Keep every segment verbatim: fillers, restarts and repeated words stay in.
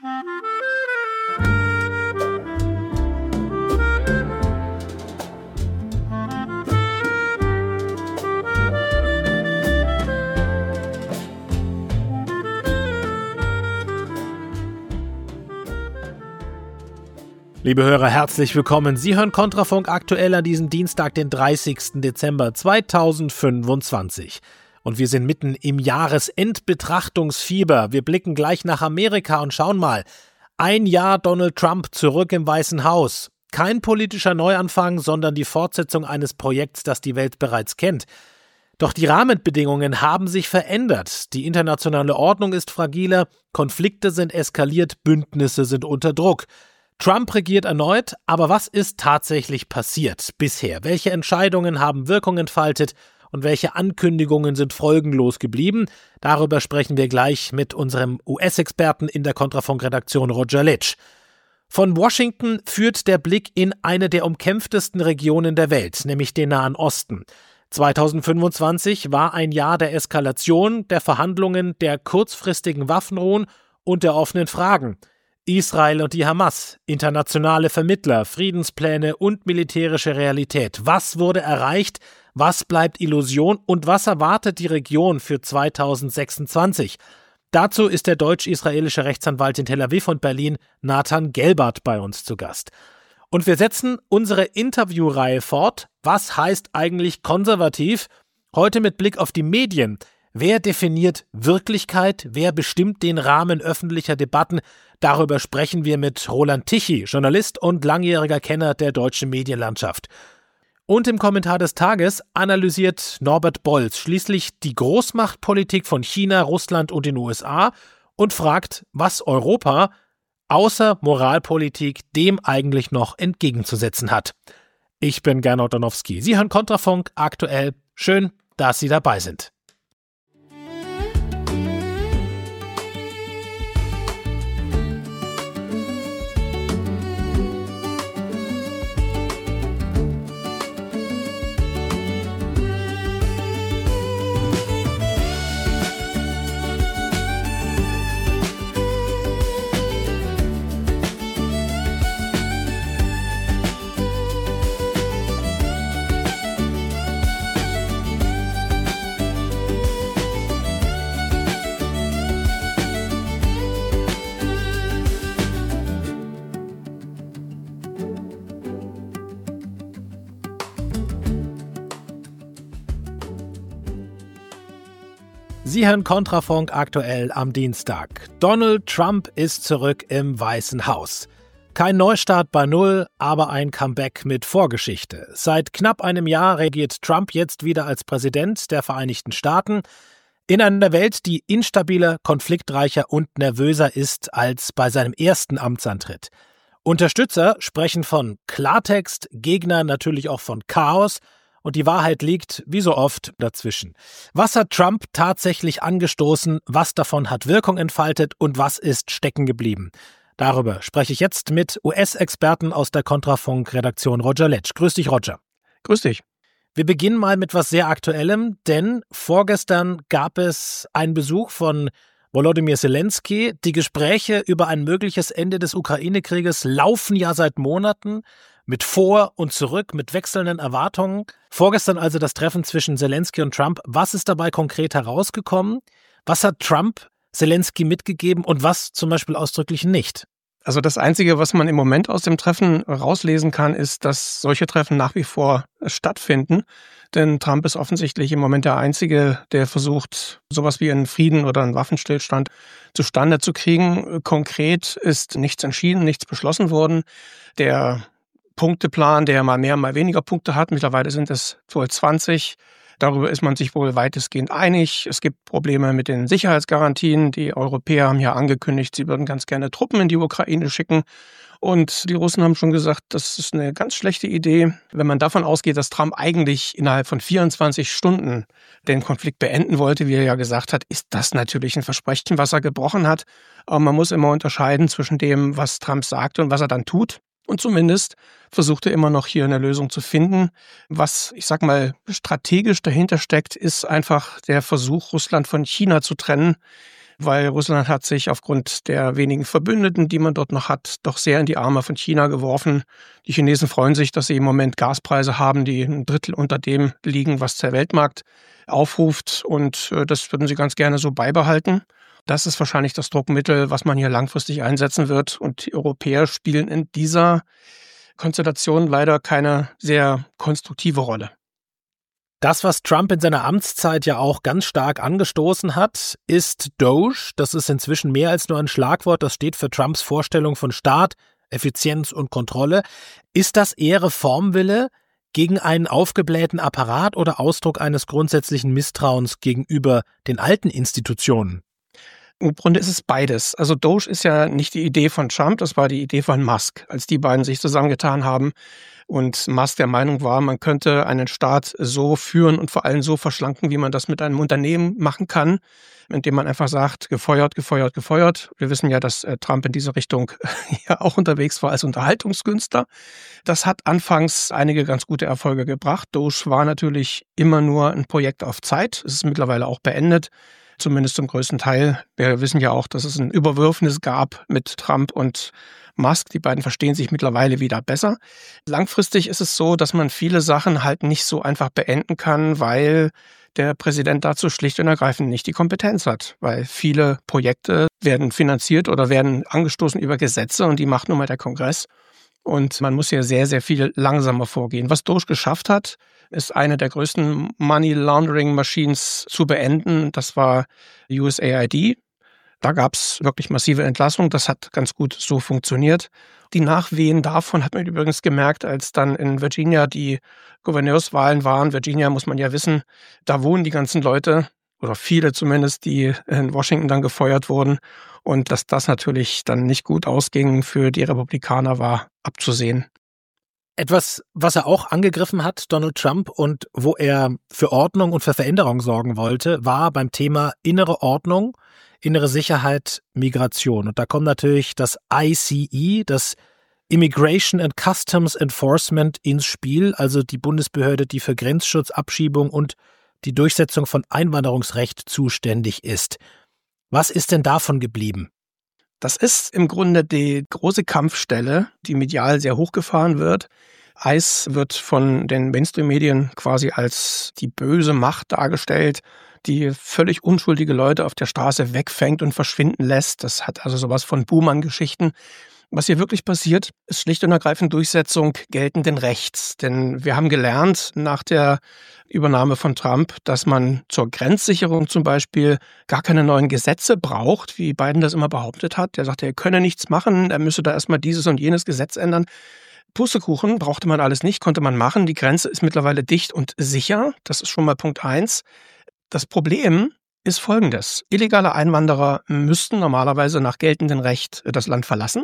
Liebe Hörer, herzlich willkommen. Sie hören Kontrafunk aktuell an diesem Dienstag, den dreißigsten Dezember zweitausendfünfundzwanzig. Und wir sind mitten im Jahresendbetrachtungsfieber. Wir blicken gleich nach Amerika und schauen mal. Ein Jahr Donald Trump zurück im Weißen Haus. Kein politischer Neuanfang, sondern die Fortsetzung eines Projekts, das die Welt bereits kennt. Doch die Rahmenbedingungen haben sich verändert. Die internationale Ordnung ist fragiler, Konflikte sind eskaliert, Bündnisse sind unter Druck. Trump regiert erneut, aber was ist tatsächlich passiert bisher? Welche Entscheidungen haben Wirkung entfaltet und welche Ankündigungen sind folgenlos geblieben? Darüber sprechen wir gleich mit unserem U S-Experten in der Kontrafunk-Redaktion Roger Litsch. Von Washington führt der Blick in eine der umkämpftesten Regionen der Welt, nämlich den Nahen Osten. zweitausendfünfundzwanzig war ein Jahr der Eskalation, der Verhandlungen, der kurzfristigen Waffenruhen und der offenen Fragen. Israel und die Hamas, internationale Vermittler, Friedenspläne und militärische Realität. Was wurde erreicht? Was bleibt Illusion? Und was erwartet die Region für zweitausendsechsundzwanzig? Dazu ist der deutsch-israelische Rechtsanwalt in Tel Aviv und Berlin Nathan Gelbart bei uns zu Gast. Und wir setzen unsere Interviewreihe fort. Was heißt eigentlich konservativ? Heute mit Blick auf die Medien. Wer definiert Wirklichkeit? Wer bestimmt den Rahmen öffentlicher Debatten? Darüber sprechen wir mit Roland Tichy, Journalist und langjähriger Kenner der deutschen Medienlandschaft. Und im Kommentar des Tages analysiert Norbert Bolz schließlich die Großmachtpolitik von China, Russland und den U S A und fragt, was Europa außer Moralpolitik dem eigentlich noch entgegenzusetzen hat. Ich bin Gernot Donowski. Sie hören Kontrafunk aktuell. Schön, dass Sie dabei sind. Sie hören Kontrafunk aktuell am Dienstag. Donald Trump ist zurück im Weißen Haus. Kein Neustart bei Null, aber ein Comeback mit Vorgeschichte. Seit knapp einem Jahr regiert Trump jetzt wieder als Präsident der Vereinigten Staaten in einer Welt, die instabiler, konfliktreicher und nervöser ist als bei seinem ersten Amtsantritt. Unterstützer sprechen von Klartext, Gegner natürlich auch von Chaos. Und die Wahrheit liegt, wie so oft, dazwischen. Was hat Trump tatsächlich angestoßen, was davon hat Wirkung entfaltet und was ist stecken geblieben? Darüber spreche ich jetzt mit U S-Experten aus der Kontrafunk-Redaktion Roger Litsch. Grüß dich, Roger. Grüß dich. Wir beginnen mal mit was sehr Aktuellem, denn vorgestern gab es einen Besuch von Volodymyr Zelensky. Die Gespräche über ein mögliches Ende des Ukraine-Krieges laufen ja seit Monaten. Mit Vor und Zurück, mit wechselnden Erwartungen. Vorgestern also das Treffen zwischen Zelensky und Trump. Was ist dabei konkret herausgekommen? Was hat Trump Zelensky mitgegeben und was zum Beispiel ausdrücklich nicht? Also das Einzige, was man im Moment aus dem Treffen rauslesen kann, ist, dass solche Treffen nach wie vor stattfinden. Denn Trump ist offensichtlich im Moment der Einzige, der versucht, sowas wie einen Frieden oder einen Waffenstillstand zustande zu kriegen. Konkret ist nichts entschieden, nichts beschlossen worden. Der Punkteplan, der mal mehr, mal weniger Punkte hat. Mittlerweile sind es wohl zwanzig. Darüber ist man sich wohl weitestgehend einig. Es gibt Probleme mit den Sicherheitsgarantien. Die Europäer haben ja angekündigt, sie würden ganz gerne Truppen in die Ukraine schicken. Und die Russen haben schon gesagt, das ist eine ganz schlechte Idee. Wenn man davon ausgeht, dass Trump eigentlich innerhalb von vierundzwanzig Stunden den Konflikt beenden wollte, wie er ja gesagt hat, ist das natürlich ein Versprechen, was er gebrochen hat. Aber man muss immer unterscheiden zwischen dem, was Trump sagt und was er dann tut. Und zumindest versucht er immer noch hier eine Lösung zu finden. Was, ich sag mal, strategisch dahinter steckt, ist einfach der Versuch, Russland von China zu trennen. weil Russland hat sich aufgrund der wenigen Verbündeten, die man dort noch hat, doch sehr in die Arme von China geworfen. Die Chinesen freuen sich, dass sie im Moment Gaspreise haben, die ein Drittel unter dem liegen, was der Weltmarkt aufruft. Und das würden sie ganz gerne so beibehalten. Das ist wahrscheinlich das Druckmittel, was man hier langfristig einsetzen wird. Und die Europäer spielen in dieser Konstellation leider keine sehr konstruktive Rolle. Das, was Trump in seiner Amtszeit ja auch ganz stark angestoßen hat, ist Doge. Das ist inzwischen mehr als nur ein Schlagwort. Das steht für Trumps Vorstellung von Staat, Effizienz und Kontrolle. Ist das eher Reformwille gegen einen aufgeblähten Apparat oder Ausdruck eines grundsätzlichen Misstrauens gegenüber den alten Institutionen? Im Grunde ist es beides. Also Doge ist ja nicht die Idee von Trump, das war die Idee von Musk, als die beiden sich zusammengetan haben und Musk der Meinung war, man könnte einen Staat so führen und vor allem so verschlanken, wie man das mit einem Unternehmen machen kann, indem man einfach sagt, gefeuert, gefeuert, gefeuert. Wir wissen ja, dass Trump in diese Richtung ja auch unterwegs war als Unterhaltungskünstler. Das hat anfangs einige ganz gute Erfolge gebracht. Doge war natürlich immer nur ein Projekt auf Zeit. Es ist mittlerweile auch beendet. Zumindest zum größten Teil. Wir wissen ja auch, dass es ein Überwürfnis gab mit Trump und Musk. Die beiden verstehen sich mittlerweile wieder besser. Langfristig ist es so, dass man viele Sachen halt nicht so einfach beenden kann, weil der Präsident dazu schlicht und ergreifend nicht die Kompetenz hat. Weil viele Projekte werden finanziert oder werden angestoßen über Gesetze und die macht nun mal der Kongress. Und man muss ja sehr, sehr viel langsamer vorgehen. Was Doge geschafft hat, ist eine der größten Money Laundering Machines zu beenden. Das war U S A I D. Da gab es wirklich massive Entlassungen. Das hat ganz gut so funktioniert. Die Nachwehen davon hat man übrigens gemerkt, als dann in Virginia die Gouverneurswahlen waren. Virginia, muss man ja wissen, da wohnen die ganzen Leute, oder viele zumindest, die in Washington dann gefeuert wurden. Und dass das natürlich dann nicht gut ausging für die Republikaner, war abzusehen. Etwas, was er auch angegriffen hat, Donald Trump, und wo er für Ordnung und für Veränderung sorgen wollte, war beim Thema innere Ordnung, innere Sicherheit, Migration. Und da kommt natürlich das I C E, das Immigration and Customs Enforcement, ins Spiel, also die Bundesbehörde, die für Grenzschutz, Abschiebung und die Durchsetzung von Einwanderungsrecht zuständig ist. Was ist denn davon geblieben? Das ist im Grunde die große Kampfstelle, die medial sehr hochgefahren wird. ICE wird von den Mainstream-Medien quasi als die böse Macht dargestellt, die völlig unschuldige Leute auf der Straße wegfängt und verschwinden lässt. Das hat also sowas von Buhmann-Geschichten. Was hier wirklich passiert, ist schlicht und ergreifend Durchsetzung geltenden Rechts. Denn wir haben gelernt nach der Übernahme von Trump, dass man zur Grenzsicherung zum Beispiel gar keine neuen Gesetze braucht, wie Biden das immer behauptet hat. Er sagte, er könne nichts machen, er müsse da erstmal dieses und jenes Gesetz ändern. Pustekuchen brauchte man alles nicht, konnte man machen. Die Grenze ist mittlerweile dicht und sicher. Das ist schon mal Punkt eins. Das Problem ist folgendes. Illegale Einwanderer müssten normalerweise nach geltendem Recht das Land verlassen.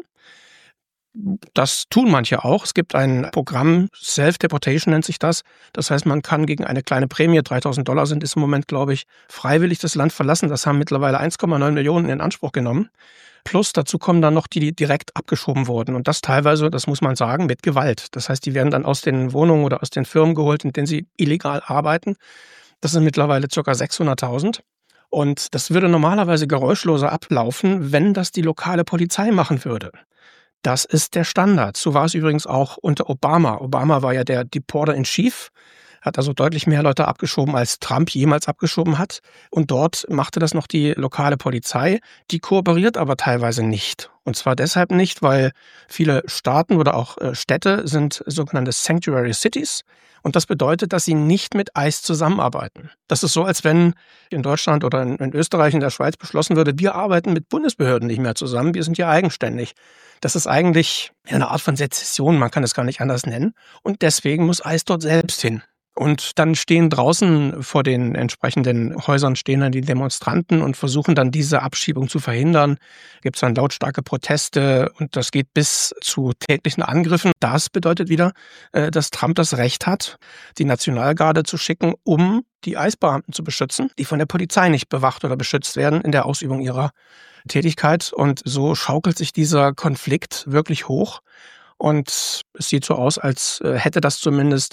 Das tun manche auch. Es gibt ein Programm, Self-Deportation nennt sich das. Das heißt, man kann gegen eine kleine Prämie, dreitausend Dollar sind es im Moment, glaube ich, freiwillig das Land verlassen. Das haben mittlerweile eins Komma neun Millionen in Anspruch genommen. Plus dazu kommen dann noch die, die direkt abgeschoben wurden. Und das teilweise, das muss man sagen, mit Gewalt. Das heißt, die werden dann aus den Wohnungen oder aus den Firmen geholt, in denen sie illegal arbeiten. Das sind mittlerweile ca. sechshunderttausend. Und das würde normalerweise geräuschloser ablaufen, wenn das die lokale Polizei machen würde. Das ist der Standard. So war es übrigens auch unter Obama. Obama war ja der Deporter-in-Chief, hat also deutlich mehr Leute abgeschoben, als Trump jemals abgeschoben hat. Und dort machte das noch die lokale Polizei. Die kooperiert aber teilweise nicht. Und zwar deshalb nicht, weil viele Staaten oder auch Städte sind sogenannte Sanctuary Cities. Und das bedeutet, dass sie nicht mit ICE zusammenarbeiten. Das ist so, als wenn in Deutschland oder in, in Österreich, in der Schweiz beschlossen würde, wir arbeiten mit Bundesbehörden nicht mehr zusammen, wir sind ja eigenständig. Das ist eigentlich eine Art von Sezession, man kann es gar nicht anders nennen. Und deswegen muss ICE dort selbst hin. Und dann stehen draußen vor den entsprechenden Häusern stehen dann die Demonstranten und versuchen dann diese Abschiebung zu verhindern. Gibt es dann lautstarke Proteste und das geht bis zu tätlichen Angriffen. Das bedeutet wieder, dass Trump das Recht hat, die Nationalgarde zu schicken, um die ICE-Beamten zu beschützen, die von der Polizei nicht bewacht oder beschützt werden in der Ausübung ihrer Tätigkeit. Und so schaukelt sich dieser Konflikt wirklich hoch. Und es sieht so aus, als hätte das zumindest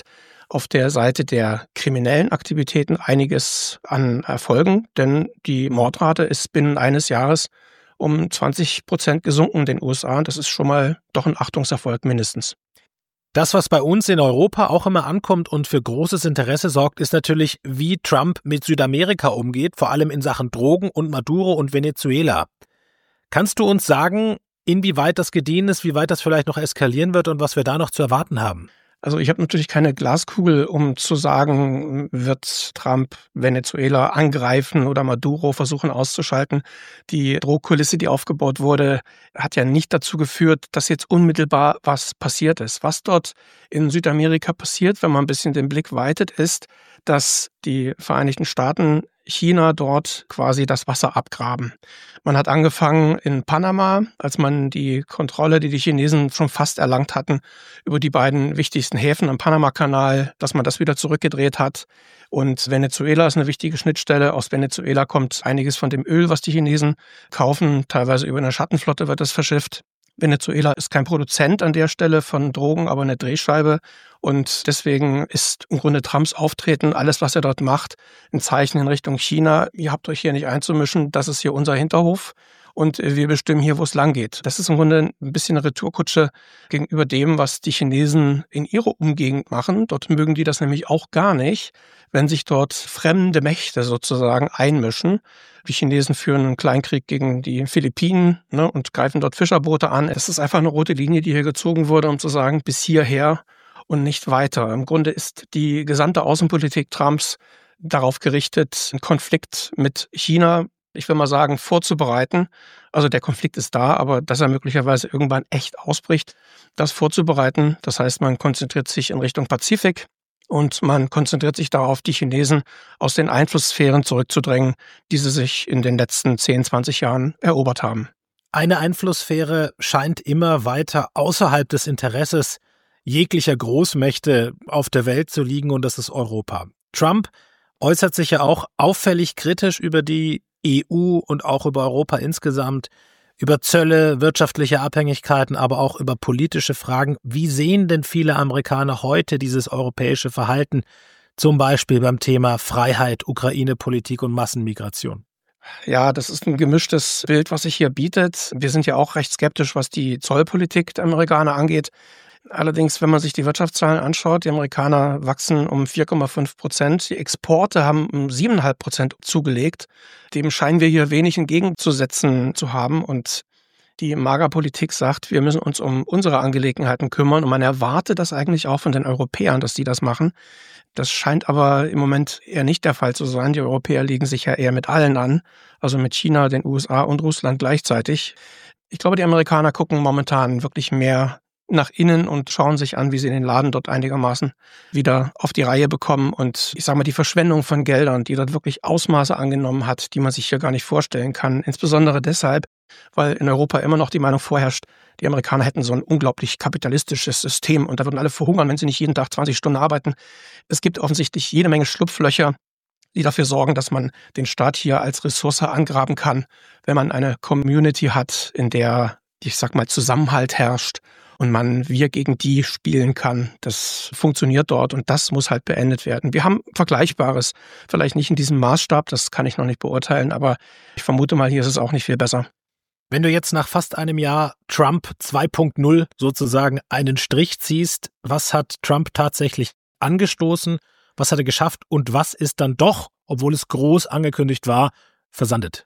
auf der Seite der kriminellen Aktivitäten einiges an Erfolgen, denn die Mordrate ist binnen eines Jahres um zwanzig Prozent gesunken in den U S A. Und das ist schon mal doch ein Achtungserfolg mindestens. Das, was bei uns in Europa auch immer ankommt und für großes Interesse sorgt, ist natürlich, wie Trump mit Südamerika umgeht, vor allem in Sachen Drogen und Maduro und Venezuela. Kannst du uns sagen, inwieweit das gediehen ist, wie weit das vielleicht noch eskalieren wird und was wir da noch zu erwarten haben? Also ich habe natürlich keine Glaskugel, um zu sagen, wird Trump Venezuela angreifen oder Maduro versuchen auszuschalten. Die Drohkulisse, die aufgebaut wurde, hat ja nicht dazu geführt, dass jetzt unmittelbar was passiert ist. Was dort in Südamerika passiert, wenn man ein bisschen den Blick weitet, ist, dass die Vereinigten Staaten China dort quasi das Wasser abgraben. Man hat angefangen in Panama, als man die Kontrolle, die die Chinesen schon fast erlangt hatten, über die beiden wichtigsten Häfen am Panamakanal, dass man das wieder zurückgedreht hat. Und Venezuela ist eine wichtige Schnittstelle. Aus Venezuela kommt einiges von dem Öl, was die Chinesen kaufen. Teilweise über eine Schattenflotte wird das verschifft. Venezuela ist kein Produzent an der Stelle von Drogen, aber eine Drehscheibe. Und deswegen ist im Grunde Trumps Auftreten, alles, was er dort macht, ein Zeichen in Richtung China. Ihr habt euch hier nicht einzumischen, das ist hier unser Hinterhof und wir bestimmen hier, wo es lang geht. Das ist im Grunde ein bisschen eine Retourkutsche gegenüber dem, was die Chinesen in ihrer Umgegend machen. Dort mögen die das nämlich auch gar nicht, wenn sich dort fremde Mächte sozusagen einmischen. Die Chinesen führen einen Kleinkrieg gegen die Philippinen, ne, und greifen dort Fischerboote an. Es ist einfach eine rote Linie, die hier gezogen wurde, um zu sagen, bis hierher und nicht weiter. Im Grunde ist die gesamte Außenpolitik Trumps darauf gerichtet, einen Konflikt mit China, ich will mal sagen, vorzubereiten. Also der Konflikt ist da, aber dass er möglicherweise irgendwann echt ausbricht, das vorzubereiten. Das heißt, man konzentriert sich in Richtung Pazifik. Und man konzentriert sich darauf, die Chinesen aus den Einflusssphären zurückzudrängen, die sie sich in den letzten zehn, zwanzig Jahren erobert haben. Eine Einflusssphäre scheint immer weiter außerhalb des Interesses jeglicher Großmächte auf der Welt zu liegen, und das ist Europa. Trump äußert sich ja auch auffällig kritisch über die E U und auch über Europa insgesamt, über Zölle, wirtschaftliche Abhängigkeiten, aber auch über politische Fragen. Wie sehen denn viele Amerikaner heute dieses europäische Verhalten, zum Beispiel beim Thema Freiheit, Ukraine-Politik und Massenmigration? Ja, das ist ein gemischtes Bild, was sich hier bietet. Wir sind ja auch recht skeptisch, was die Zollpolitik der Amerikaner angeht. Allerdings, wenn man sich die Wirtschaftszahlen anschaut, die Amerikaner wachsen um vier Komma fünf Prozent. Die Exporte haben um sieben Komma fünf Prozent zugelegt. Dem scheinen wir hier wenig entgegenzusetzen zu haben. Und die MAGA-Politik sagt, wir müssen uns um unsere Angelegenheiten kümmern. Und man erwartet das eigentlich auch von den Europäern, dass die das machen. Das scheint aber im Moment eher nicht der Fall zu sein. Die Europäer legen sich ja eher mit allen an, also mit China, den U S A und Russland gleichzeitig. Ich glaube, die Amerikaner gucken momentan wirklich mehr nach innen und schauen sich an, wie sie den Laden dort einigermaßen wieder auf die Reihe bekommen. Und ich sage mal, die Verschwendung von Geldern, die dort wirklich Ausmaße angenommen hat, die man sich hier gar nicht vorstellen kann. Insbesondere deshalb, weil in Europa immer noch die Meinung vorherrscht, die Amerikaner hätten so ein unglaublich kapitalistisches System und da würden alle verhungern, wenn sie nicht jeden Tag zwanzig Stunden arbeiten. Es gibt offensichtlich jede Menge Schlupflöcher, die dafür sorgen, dass man den Staat hier als Ressource angraben kann, wenn man eine Community hat, in der, ich sag mal, Zusammenhalt herrscht und man wir gegen die spielen kann. Das funktioniert dort und das muss halt beendet werden. Wir haben Vergleichbares, vielleicht nicht in diesem Maßstab, das kann ich noch nicht beurteilen, aber ich vermute mal, hier ist es auch nicht viel besser. Wenn du jetzt nach fast einem Jahr Trump zwei Punkt null sozusagen einen Strich ziehst, was hat Trump tatsächlich angestoßen, was hat er geschafft und was ist dann doch, obwohl es groß angekündigt war, versandet?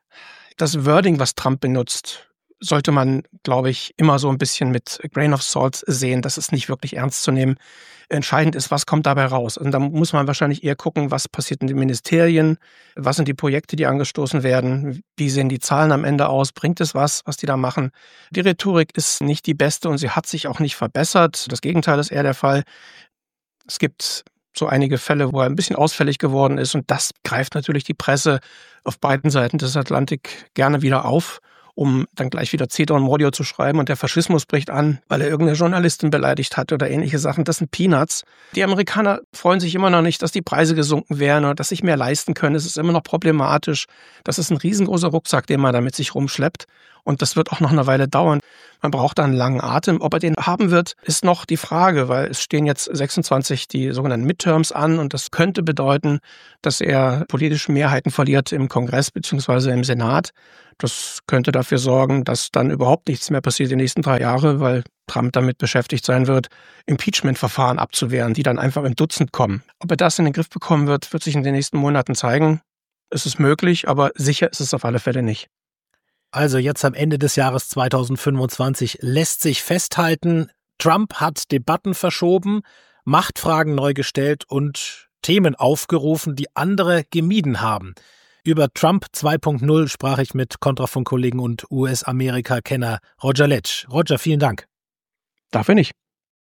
Das Wording, was Trump benutzt, sollte man, glaube ich, immer so ein bisschen mit Grain of Salt sehen. Das ist nicht wirklich ernst zu nehmen. Entscheidend ist, was kommt dabei raus. Und da muss man wahrscheinlich eher gucken, was passiert in den Ministerien, was sind die Projekte, die angestoßen werden, wie sehen die Zahlen am Ende aus, bringt es was, was die da machen. Die Rhetorik ist nicht die beste und sie hat sich auch nicht verbessert. Das Gegenteil ist eher der Fall. Es gibt so einige Fälle, wo er ein bisschen ausfällig geworden ist und das greift natürlich die Presse auf beiden Seiten des Atlantik gerne wieder auf, um dann gleich wieder Ceterum und Mordio zu schreiben und der Faschismus bricht an, weil er irgendeine Journalistin beleidigt hat oder ähnliche Sachen. Das sind Peanuts. Die Amerikaner freuen sich immer noch nicht, dass die Preise gesunken wären oder dass sich mehr leisten können. Es ist immer noch problematisch. Das ist ein riesengroßer Rucksack, den man da mit sich rumschleppt. Und das wird auch noch eine Weile dauern. Man braucht da einen langen Atem. Ob er den haben wird, ist noch die Frage, weil es stehen jetzt sechsundzwanzig die sogenannten Midterms an und das könnte bedeuten, dass er politische Mehrheiten verliert im Kongress bzw. im Senat. Das könnte dafür sorgen, dass dann überhaupt nichts mehr passiert die nächsten drei Jahre, weil Trump damit beschäftigt sein wird, Impeachment-Verfahren abzuwehren, die dann einfach im Dutzend kommen. Ob er das in den Griff bekommen wird, wird sich in den nächsten Monaten zeigen. Es ist möglich, aber sicher ist es auf alle Fälle nicht. Also jetzt am Ende des Jahres zweitausendfünfundzwanzig lässt sich festhalten, Trump hat Debatten verschoben, Machtfragen neu gestellt und Themen aufgerufen, die andere gemieden haben. Über Trump zwei Punkt null sprach ich mit Kontrafunk-Kollegen und U S-Amerika-Kenner Roger Letsch. Roger, vielen Dank. Dafür nicht.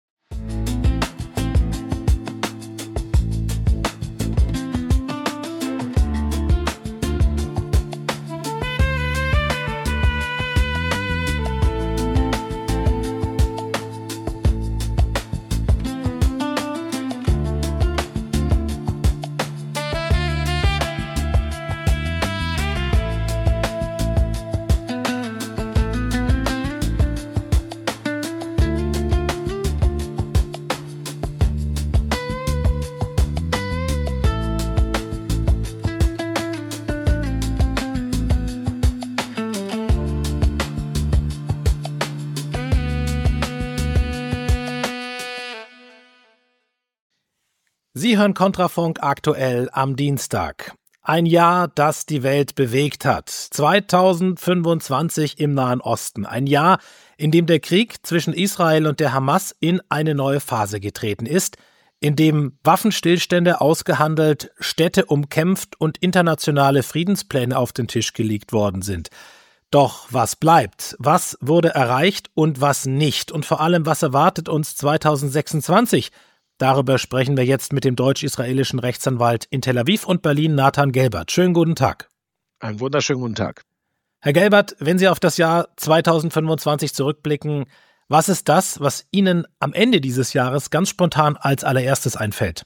Sie hören Kontrafunk aktuell am Dienstag. Ein Jahr, das die Welt bewegt hat. zweitausendfünfundzwanzig im Nahen Osten. Ein Jahr, in dem der Krieg zwischen Israel und der Hamas in eine neue Phase getreten ist, in dem Waffenstillstände ausgehandelt, Städte umkämpft und internationale Friedenspläne auf den Tisch gelegt worden sind. Doch was bleibt? Was wurde erreicht und was nicht? Und vor allem, was erwartet uns zweitausendsechsundzwanzig? Darüber sprechen wir jetzt mit dem deutsch-israelischen Rechtsanwalt in Tel Aviv und Berlin, Nathan Gelbert. Schönen guten Tag. Einen wunderschönen guten Tag. Herr Gelbert, wenn Sie auf das Jahr zweitausendfünfundzwanzig zurückblicken, was ist das, was Ihnen am Ende dieses Jahres ganz spontan als allererstes einfällt?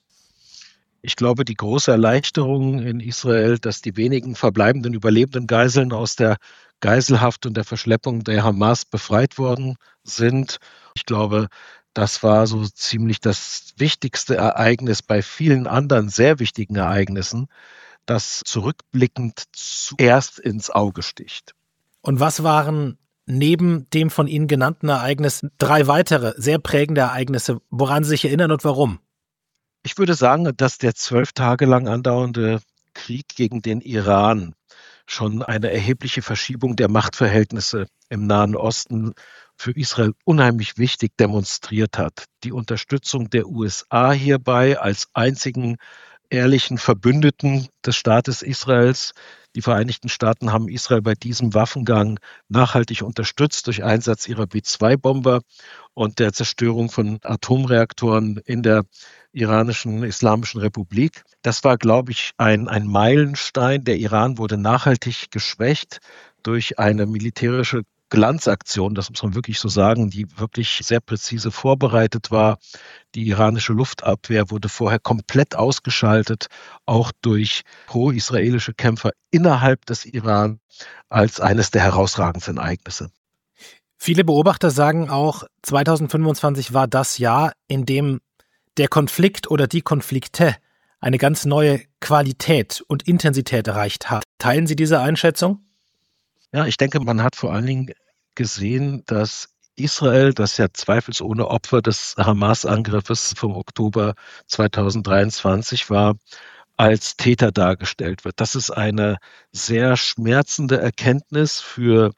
Ich glaube, die große Erleichterung in Israel, dass die wenigen verbleibenden überlebenden Geiseln aus der Geiselhaft und der Verschleppung der Hamas befreit worden sind. Ich glaube, das war so ziemlich das wichtigste Ereignis bei vielen anderen sehr wichtigen Ereignissen, das zurückblickend zuerst ins Auge sticht. Und was waren neben dem von Ihnen genannten Ereignis drei weitere sehr prägende Ereignisse, woran Sie sich erinnern und warum? Ich würde sagen, dass der zwölf Tage lang andauernde Krieg gegen den Iran schon eine erhebliche Verschiebung der Machtverhältnisse im Nahen Osten für Israel unheimlich wichtig demonstriert hat. Die Unterstützung der U S A hierbei als einzigen ehrlichen Verbündeten des Staates Israels. Die Vereinigten Staaten haben Israel bei diesem Waffengang nachhaltig unterstützt durch Einsatz ihrer B zwei Bomber und der Zerstörung von Atomreaktoren in der iranischen Islamischen Republik. Das war, glaube ich, ein, ein Meilenstein. Der Iran wurde nachhaltig geschwächt durch eine militärische Glanzaktion, das muss man wirklich so sagen, die wirklich sehr präzise vorbereitet war. Die iranische Luftabwehr wurde vorher komplett ausgeschaltet, auch durch pro-israelische Kämpfer innerhalb des Iran als eines der herausragendsten Ereignisse. Viele Beobachter sagen auch, zweitausendfünfundzwanzig war das Jahr, in dem der Konflikt oder die Konflikte eine ganz neue Qualität und Intensität erreicht hat. Teilen Sie diese Einschätzung? Ja, ich denke, man hat vor allen Dingen gesehen, dass Israel, das ja zweifelsohne Opfer des Hamas-Angriffes vom Oktober zweitausenddreiundzwanzig war, als Täter dargestellt wird. Das ist eine sehr schmerzende Erkenntnis für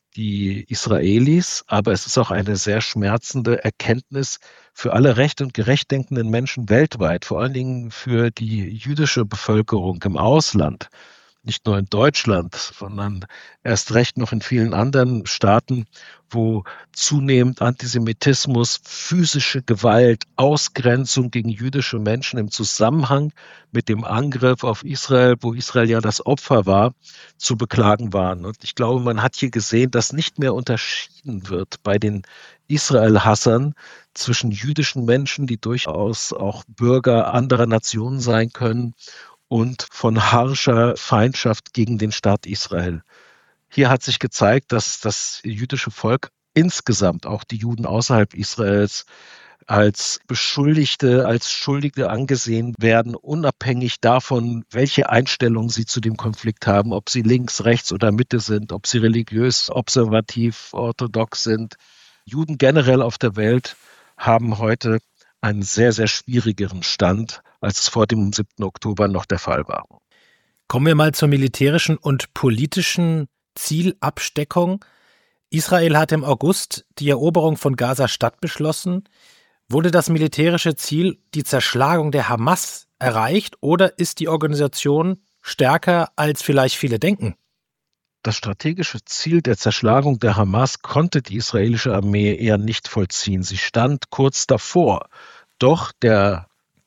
die Israelis, aber es ist auch eine sehr schmerzende Erkenntnis für alle recht und gerecht denkenden Menschen weltweit, vor allen Dingen für die jüdische Bevölkerung im Ausland. Nicht nur in Deutschland, sondern erst recht noch in vielen anderen Staaten, wo zunehmend Antisemitismus, physische Gewalt, Ausgrenzung gegen jüdische Menschen im Zusammenhang mit dem Angriff auf Israel, wo Israel ja das Opfer war, zu beklagen waren. Und ich glaube, man hat hier gesehen, dass nicht mehr unterschieden wird bei den Israel-Hassern zwischen jüdischen Menschen, die durchaus auch Bürger anderer Nationen sein können, und von harscher Feindschaft gegen den Staat Israel. Hier hat sich gezeigt, dass das jüdische Volk insgesamt, auch die Juden außerhalb Israels, als Beschuldigte, als Schuldige angesehen werden, unabhängig davon, welche Einstellung sie zu dem Konflikt haben, ob sie links, rechts oder Mitte sind, ob sie religiös, observativ, orthodox sind. Juden generell auf der Welt haben heute einen sehr, sehr schwierigeren Stand, als es vor dem siebten Oktober noch der Fall war. Kommen wir mal zur militärischen und politischen Zielabsteckung. Israel hat im August die Eroberung von Gaza-Stadt beschlossen. Wurde das militärische Ziel, die Zerschlagung der Hamas, erreicht oder ist die Organisation stärker, als vielleicht viele denken? Das strategische Ziel der Zerschlagung der Hamas konnte die israelische Armee eher nicht vollziehen. Sie stand kurz davor. Doch der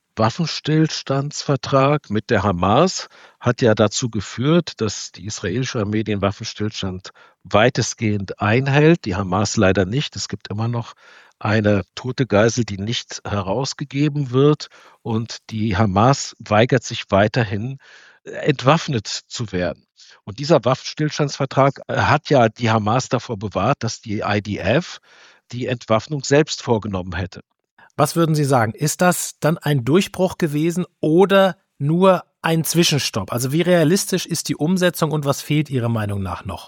Waffenstillstandsvertrag mit der Hamas hat ja dazu geführt, dass die israelische Armee den Waffenstillstand weitestgehend einhält. Die Hamas leider nicht. Es gibt immer noch eine tote Geisel, die nicht herausgegeben wird. Und die Hamas weigert sich weiterhin, entwaffnet zu werden. Und dieser Waffenstillstandsvertrag hat ja die Hamas davor bewahrt, dass die I D F die Entwaffnung selbst vorgenommen hätte. Was würden Sie sagen? Ist das dann ein Durchbruch gewesen oder nur ein Zwischenstopp? Also wie realistisch ist die Umsetzung und was fehlt Ihrer Meinung nach noch?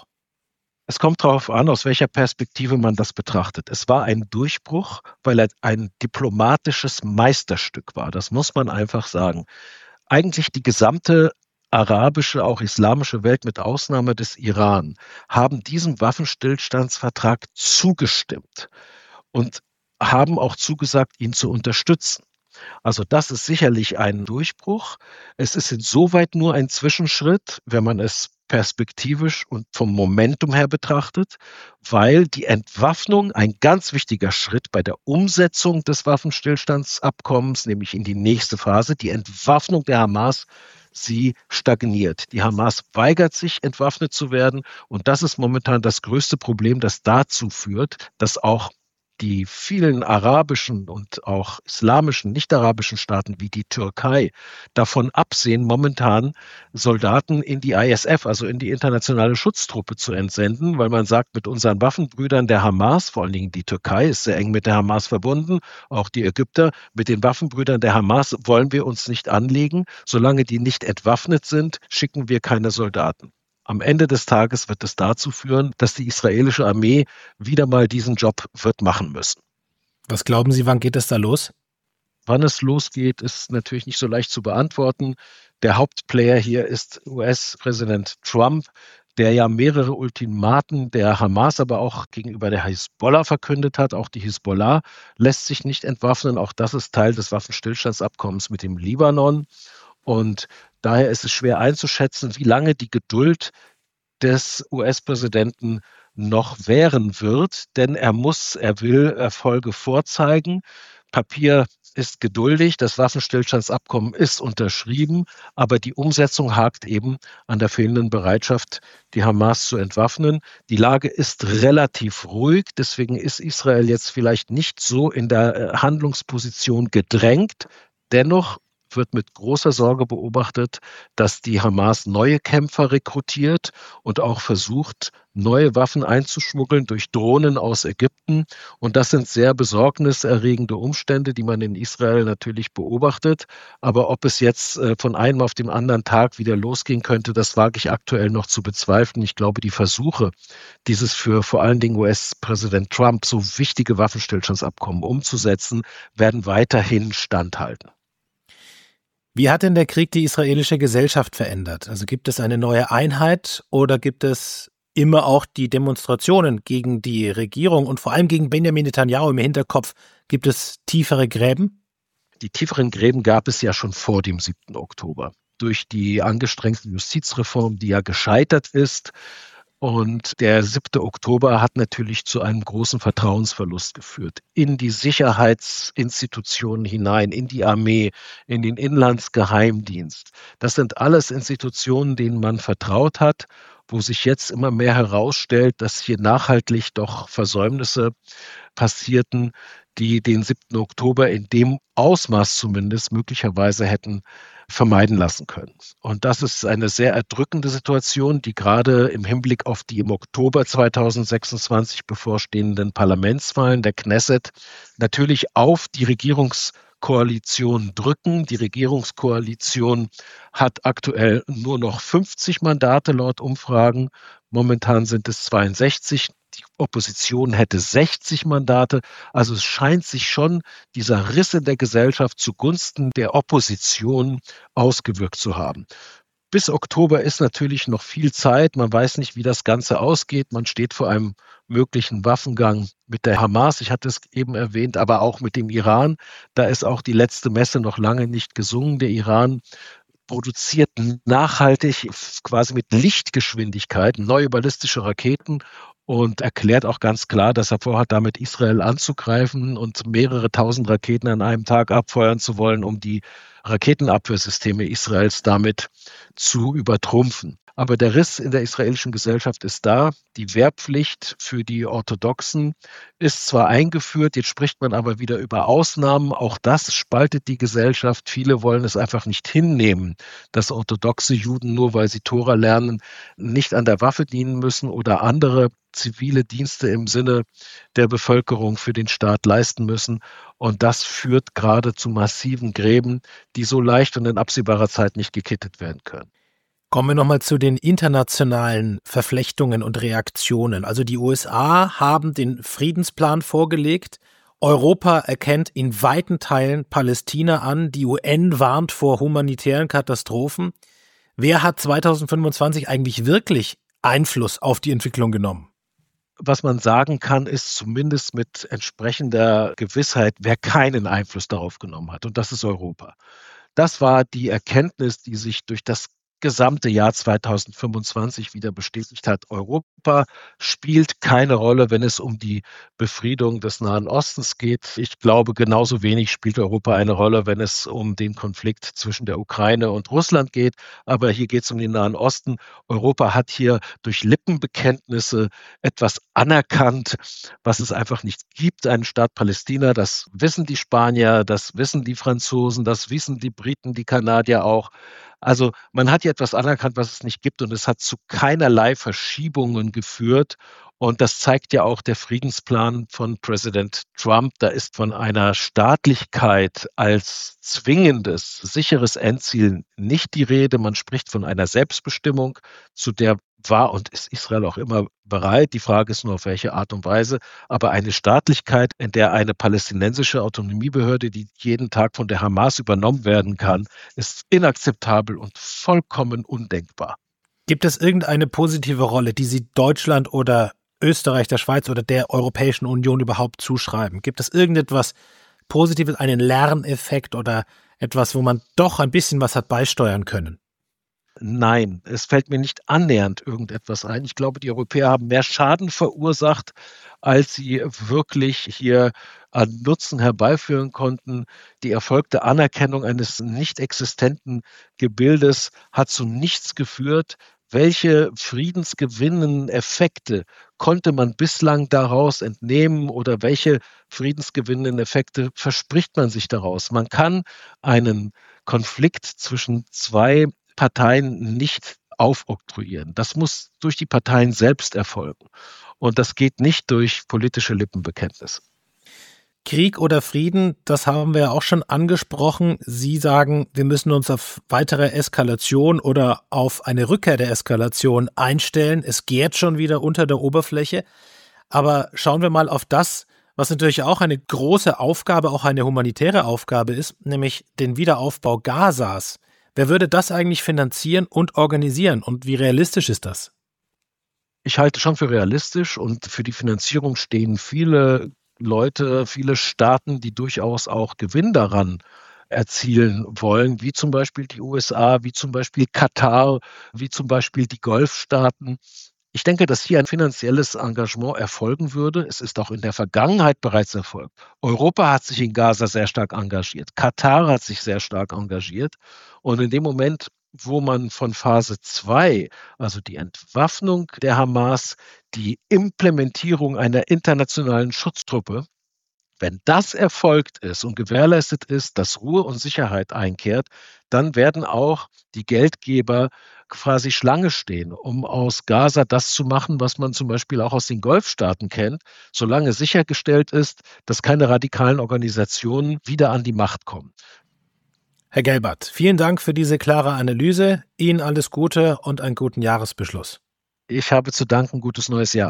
Es kommt darauf an, aus welcher Perspektive man das betrachtet. Es war ein Durchbruch, weil er ein diplomatisches Meisterstück war. Das muss man einfach sagen. Eigentlich die gesamte arabische, auch islamische Welt mit Ausnahme des Iran haben diesem Waffenstillstandsvertrag zugestimmt und haben auch zugesagt, ihn zu unterstützen. Also das ist sicherlich ein Durchbruch. Es ist insoweit nur ein Zwischenschritt, wenn man es perspektivisch und vom Momentum her betrachtet, weil die Entwaffnung ein ganz wichtiger Schritt bei der Umsetzung des Waffenstillstandsabkommens, nämlich in die nächste Phase, die Entwaffnung der Hamas, sie stagniert. Die Hamas weigert sich, entwaffnet zu werden und das ist momentan das größte Problem, das dazu führt, dass auch die vielen arabischen und auch islamischen, nicht-arabischen Staaten wie die Türkei davon absehen, momentan Soldaten in die I S F, also in die internationale Schutztruppe zu entsenden, weil man sagt, mit unseren Waffenbrüdern der Hamas, vor allen Dingen die Türkei ist sehr eng mit der Hamas verbunden, auch die Ägypter, mit den Waffenbrüdern der Hamas wollen wir uns nicht anlegen. Solange die nicht entwaffnet sind, schicken wir keine Soldaten. Am Ende des Tages wird es dazu führen, dass die israelische Armee wieder mal diesen Job wird machen müssen. Was glauben Sie, wann geht es da los? Wann es losgeht, ist natürlich nicht so leicht zu beantworten. Der Hauptplayer hier ist U S-Präsident Trump, der ja mehrere Ultimaten der Hamas, aber auch gegenüber der Hisbollah verkündet hat. Auch die Hisbollah lässt sich nicht entwaffnen. Auch das ist Teil des Waffenstillstandsabkommens mit dem Libanon. Und daher ist es schwer einzuschätzen, wie lange die Geduld des U S-Präsidenten noch währen wird, denn er muss, er will Erfolge vorzeigen. Papier ist geduldig, das Waffenstillstandsabkommen ist unterschrieben, aber die Umsetzung hakt eben an der fehlenden Bereitschaft, die Hamas zu entwaffnen. Die Lage ist relativ ruhig, deswegen ist Israel jetzt vielleicht nicht so in der Handlungsposition gedrängt. Dennoch wird mit großer Sorge beobachtet, dass die Hamas neue Kämpfer rekrutiert und auch versucht, neue Waffen einzuschmuggeln durch Drohnen aus Ägypten. Und das sind sehr besorgniserregende Umstände, die man in Israel natürlich beobachtet. Aber ob es jetzt von einem auf den anderen Tag wieder losgehen könnte, das wage ich aktuell noch zu bezweifeln. Ich glaube, die Versuche, dieses für vor allen Dingen U S-Präsident Trump so wichtige Waffenstillstandsabkommen umzusetzen, werden weiterhin standhalten. Wie hat denn der Krieg die israelische Gesellschaft verändert? Also gibt es eine neue Einheit oder gibt es immer auch die Demonstrationen gegen die Regierung und vor allem gegen Benjamin Netanyahu im Hinterkopf? Gibt es tiefere Gräben? Die tieferen Gräben gab es ja schon vor dem siebten Oktober. Durch die angestrengte Justizreform, die ja gescheitert ist. Und der siebte Oktober hat natürlich zu einem großen Vertrauensverlust geführt in die Sicherheitsinstitutionen hinein, in die Armee, in den Inlandsgeheimdienst. Das sind alles Institutionen, denen man vertraut hat, wo sich jetzt immer mehr herausstellt, dass hier nachhaltig doch Versäumnisse passierten, die den siebten Oktober in dem Ausmaß zumindest möglicherweise hätten vermeiden lassen können. Und das ist eine sehr erdrückende Situation, die gerade im Hinblick auf die im Oktober zweitausendsechsundzwanzig bevorstehenden Parlamentswahlen der Knesset natürlich auf die Regierungskoalition drücken. Die Regierungskoalition hat aktuell nur noch fünfzig Mandate laut Umfragen. Momentan sind es zweiundsechzig. Die Opposition hätte sechzig Mandate. Also es scheint sich schon dieser Riss in der Gesellschaft zugunsten der Opposition ausgewirkt zu haben. Bis Oktober ist natürlich noch viel Zeit. Man weiß nicht, wie das Ganze ausgeht. Man steht vor einem möglichen Waffengang mit der Hamas. Ich hatte es eben erwähnt, aber auch mit dem Iran. Da ist auch die letzte Messe noch lange nicht gesungen. Der Iran produziert nachhaltig, quasi mit Lichtgeschwindigkeit, neue ballistische Raketen und erklärt auch ganz klar, dass er vorhat, damit Israel anzugreifen und mehrere tausend Raketen an einem Tag abfeuern zu wollen, um die Raketenabwehrsysteme Israels damit zu übertrumpfen. Aber der Riss in der israelischen Gesellschaft ist da. Die Wehrpflicht für die Orthodoxen ist zwar eingeführt, jetzt spricht man aber wieder über Ausnahmen. Auch das spaltet die Gesellschaft. Viele wollen es einfach nicht hinnehmen, dass orthodoxe Juden, nur weil sie Tora lernen, nicht an der Waffe dienen müssen oder andere zivile Dienste im Sinne der Bevölkerung für den Staat leisten müssen. Und das führt gerade zu massiven Gräben, die so leicht und in absehbarer Zeit nicht gekittet werden können. Kommen wir nochmal zu den internationalen Verflechtungen und Reaktionen. Also die U S A haben den Friedensplan vorgelegt. Europa erkennt in weiten Teilen Palästina an. Die U N warnt vor humanitären Katastrophen. Wer hat zweitausendfünfundzwanzig eigentlich wirklich Einfluss auf die Entwicklung genommen? Was man sagen kann, ist zumindest mit entsprechender Gewissheit, wer keinen Einfluss darauf genommen hat. Und das ist Europa. Das war die Erkenntnis, die sich durch das gesamte Jahr zweitausendfünfundzwanzig wieder bestätigt hat. Europa spielt keine Rolle, wenn es um die Befriedung des Nahen Ostens geht. Ich glaube, genauso wenig spielt Europa eine Rolle, wenn es um den Konflikt zwischen der Ukraine und Russland geht. Aber hier geht es um den Nahen Osten. Europa hat hier durch Lippenbekenntnisse etwas anerkannt, was es einfach nicht gibt, einen Staat Palästina. Das wissen die Spanier, das wissen die Franzosen, das wissen die Briten, die Kanadier auch. Also man hat hier etwas anerkannt, was es nicht gibt, und es hat zu keinerlei Verschiebungen geführt. Und das zeigt ja auch der Friedensplan von Präsident Trump. Da ist von einer Staatlichkeit als zwingendes, sicheres Endziel nicht die Rede. Man spricht von einer Selbstbestimmung, zu der war und ist Israel auch immer bereit. Die Frage ist nur, auf welche Art und Weise. Aber eine Staatlichkeit, in der eine palästinensische Autonomiebehörde, die jeden Tag von der Hamas übernommen werden kann, ist inakzeptabel und vollkommen undenkbar. Gibt es irgendeine positive Rolle, die Sie Deutschland oder Österreich, der Schweiz oder der Europäischen Union überhaupt zuschreiben? Gibt es irgendetwas Positives, einen Lerneffekt oder etwas, wo man doch ein bisschen was hat beisteuern können? Nein, es fällt mir nicht annähernd irgendetwas ein. Ich glaube, die Europäer haben mehr Schaden verursacht, als sie wirklich hier an Nutzen herbeiführen konnten. Die erfolgte Anerkennung eines nicht existenten Gebildes hat zu nichts geführt. Welche friedensgewinnenden Effekte konnte man bislang daraus entnehmen oder welche friedensgewinnenden Effekte verspricht man sich daraus? Man kann einen Konflikt zwischen zwei Parteien nicht aufoktroyieren. Das muss durch die Parteien selbst erfolgen. Und das geht nicht durch politische Lippenbekenntnisse. Krieg oder Frieden, das haben wir ja auch schon angesprochen. Sie sagen, wir müssen uns auf weitere Eskalation oder auf eine Rückkehr der Eskalation einstellen. Es gärt schon wieder unter der Oberfläche. Aber schauen wir mal auf das, was natürlich auch eine große Aufgabe, auch eine humanitäre Aufgabe ist, nämlich den Wiederaufbau Gazas. Wer würde das eigentlich finanzieren und organisieren und wie realistisch ist das? Ich halte schon für realistisch, und für die Finanzierung stehen viele Leute, viele Staaten, die durchaus auch Gewinn daran erzielen wollen, wie zum Beispiel die U S A, wie zum Beispiel Katar, wie zum Beispiel die Golfstaaten. Ich denke, dass hier ein finanzielles Engagement erfolgen würde. Es ist auch in der Vergangenheit bereits erfolgt. Europa hat sich in Gaza sehr stark engagiert. Katar hat sich sehr stark engagiert. Und in dem Moment, wo man von Phase zwei, also die Entwaffnung der Hamas, die Implementierung einer internationalen Schutztruppe Wenn das erfolgt ist und gewährleistet ist, dass Ruhe und Sicherheit einkehrt, dann werden auch die Geldgeber quasi Schlange stehen, um aus Gaza das zu machen, was man zum Beispiel auch aus den Golfstaaten kennt, solange sichergestellt ist, dass keine radikalen Organisationen wieder an die Macht kommen. Herr Gelbart, vielen Dank für diese klare Analyse. Ihnen alles Gute und einen guten Jahresbeschluss. Ich habe zu danken. Gutes neues Jahr.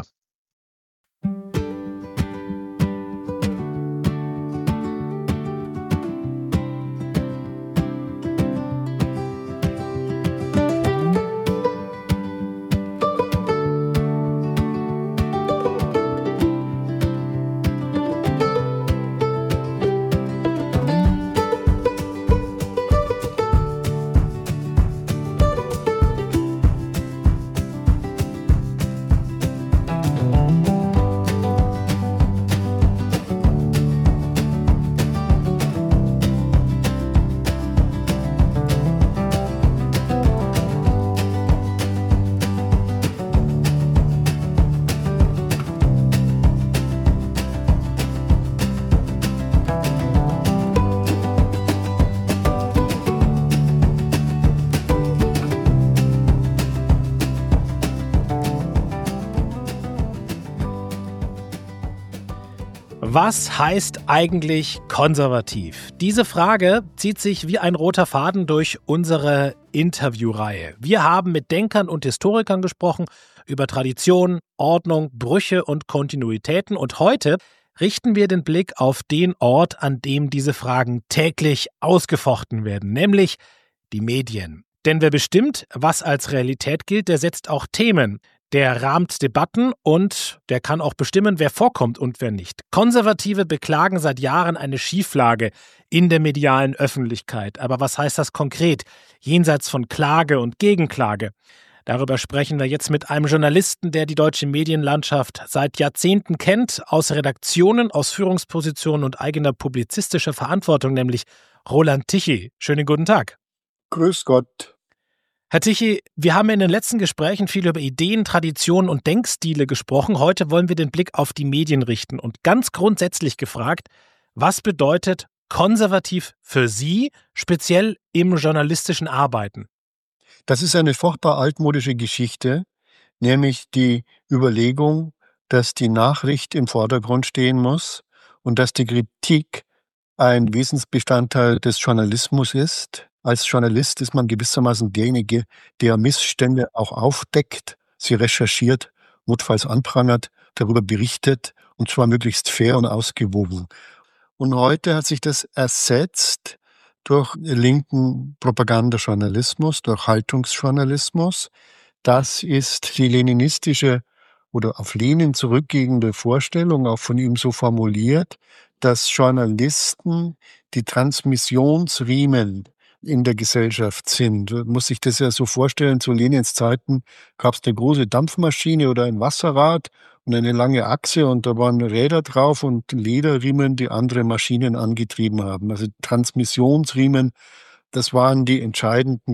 Was heißt eigentlich konservativ? Diese Frage zieht sich wie ein roter Faden durch unsere Interviewreihe. Wir haben mit Denkern und Historikern gesprochen über Tradition, Ordnung, Brüche und Kontinuitäten. Und heute richten wir den Blick auf den Ort, an dem diese Fragen täglich ausgefochten werden, nämlich die Medien. Denn wer bestimmt, was als Realität gilt, der setzt auch Themen. Der rahmt Debatten und der kann auch bestimmen, wer vorkommt und wer nicht. Konservative beklagen seit Jahren eine Schieflage in der medialen Öffentlichkeit. Aber was heißt das konkret, jenseits von Klage und Gegenklage? Darüber sprechen wir jetzt mit einem Journalisten, der die deutsche Medienlandschaft seit Jahrzehnten kennt, aus Redaktionen, aus Führungspositionen und eigener publizistischer Verantwortung, nämlich Roland Tichy. Schönen guten Tag. Grüß Gott. Herr Tichy, wir haben in den letzten Gesprächen viel über Ideen, Traditionen und Denkstile gesprochen. Heute wollen wir den Blick auf die Medien richten und ganz grundsätzlich gefragt, was bedeutet konservativ für Sie, speziell im journalistischen Arbeiten? Das ist eine furchtbar altmodische Geschichte, nämlich die Überlegung, dass die Nachricht im Vordergrund stehen muss und dass die Kritik ein Wesensbestandteil des Journalismus ist. Als Journalist ist man gewissermaßen derjenige, der Missstände auch aufdeckt, sie recherchiert, notfalls anprangert, darüber berichtet und zwar möglichst fair und ausgewogen. Und heute hat sich das ersetzt durch linken Propagandajournalismus, durch Haltungsjournalismus. Das ist die leninistische oder auf Lenin zurückgehende Vorstellung, auch von ihm so formuliert, dass Journalisten die Transmissionsriemen in der Gesellschaft sind. Man muss sich das ja so vorstellen, zu Lenins Zeiten gab es eine große Dampfmaschine oder ein Wasserrad und eine lange Achse und da waren Räder drauf und Lederriemen, die andere Maschinen angetrieben haben. Also Transmissionsriemen, das waren die entscheidenden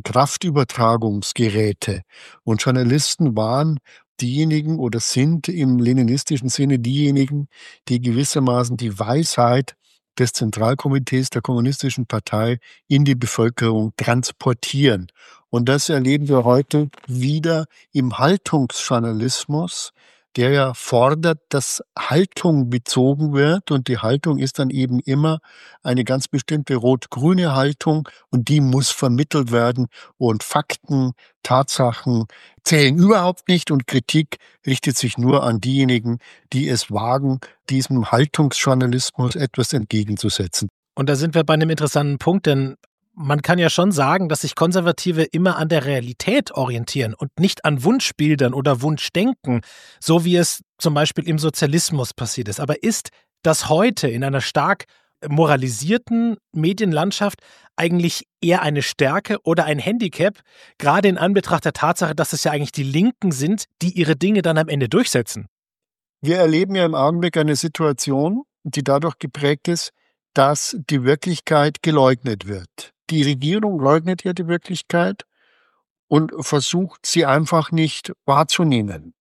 Kraftübertragungsgeräte. Und Journalisten waren diejenigen oder sind im leninistischen Sinne diejenigen, die gewissermaßen die Weisheit des Zentralkomitees der Kommunistischen Partei in die Bevölkerung transportieren. Und das erleben wir heute wieder im Haltungsjournalismus, der ja fordert, dass Haltung bezogen wird. Und die Haltung ist dann eben immer eine ganz bestimmte rot-grüne Haltung und die muss vermittelt werden. Und Fakten, Tatsachen zählen überhaupt nicht und Kritik richtet sich nur an diejenigen, die es wagen, diesem Haltungsjournalismus etwas entgegenzusetzen. Und da sind wir bei einem interessanten Punkt, denn man kann ja schon sagen, dass sich Konservative immer an der Realität orientieren und nicht an Wunschbildern oder Wunschdenken, so wie es zum Beispiel im Sozialismus passiert ist. Aber ist das heute in einer stark moralisierten Medienlandschaft eigentlich eher eine Stärke oder ein Handicap, gerade in Anbetracht der Tatsache, dass es ja eigentlich die Linken sind, die ihre Dinge dann am Ende durchsetzen? Wir erleben ja im Augenblick eine Situation, die dadurch geprägt ist, dass die Wirklichkeit geleugnet wird. Die Regierung leugnet ja die Wirklichkeit und versucht, sie einfach nicht wahrzunehmen.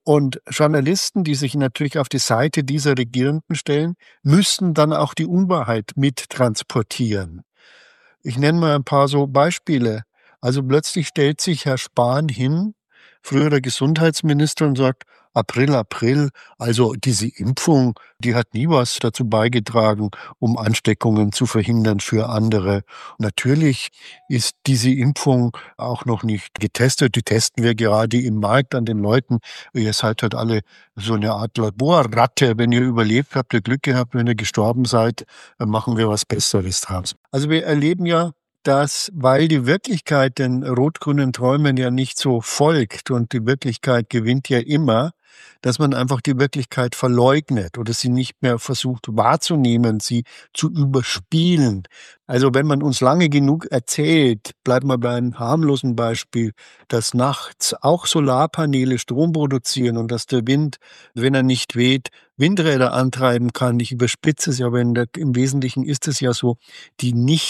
Und Journalisten, die sich natürlich auf die Seite dieser Regierenden stellen, müssen dann auch die Unwahrheit mittransportieren. Ich nenne mal ein paar so Beispiele. Also plötzlich stellt sich Herr Spahn hin, früherer Gesundheitsminister, und sagt, April, April, also diese Impfung, die hat nie was dazu beigetragen, um Ansteckungen zu verhindern für andere. Natürlich ist diese Impfung auch noch nicht getestet. Die testen wir gerade im Markt an den Leuten. Ihr seid halt alle so eine Art Laborratte. Wenn ihr überlebt habt, ihr Glück gehabt, wenn ihr gestorben seid, dann machen wir was Besseres draus. Also wir erleben ja, dass, weil die Wirklichkeit den rot-grünen Träumen ja nicht so folgt und die Wirklichkeit gewinnt ja immer, dass man einfach die Wirklichkeit verleugnet oder sie nicht mehr versucht wahrzunehmen, sie zu überspielen. Also wenn man uns lange genug erzählt, bleiben wir bei einem harmlosen Beispiel, dass nachts auch Solarpaneele Strom produzieren und dass der Wind, wenn er nicht weht, Windräder antreiben kann. Ich überspitze es ja, aber in der, im Wesentlichen ist es ja so, die